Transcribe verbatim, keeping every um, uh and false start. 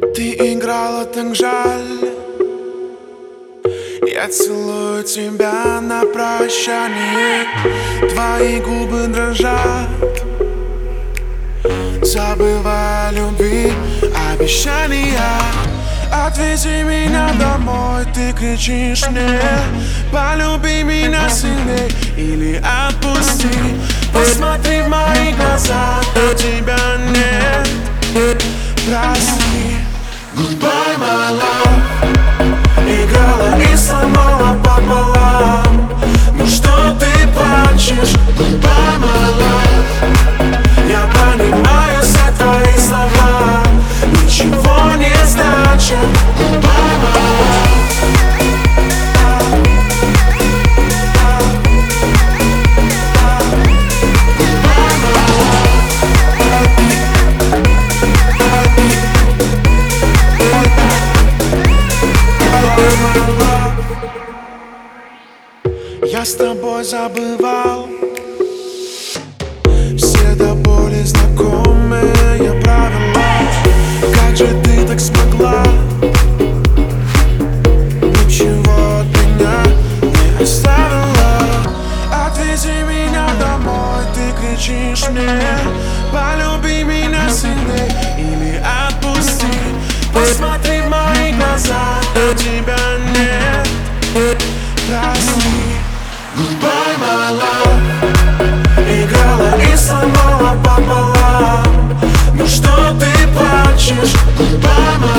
Ты играла так жаль. Я целую тебя на прощание. Твои губы дрожат. Забывай о любви, обещания. Отвези меня домой, ты кричишь мне. Полюби меня сильней или отпусти. Посмотри в мои глаза, но тебя нет. Прости. Goodbye, my love. Играла и сломала пополам. Ну что ты плачешь? Goodbye, my love. Я понимаю все твои слова, ничего не значит. Goodbye, my love. Я с тобой забывал все до боли знакомые правила. Как же ты так смогла? Ничего от меня не оставила. Отвези меня домой, ты кричишь мне. Полюби меня сильней или отпусти. Посмотри в мои глаза, но тебя нет. Прости. Goodbye, my love. Играла и сломала пополам. Ну что ты плачешь? Goodbye, my love.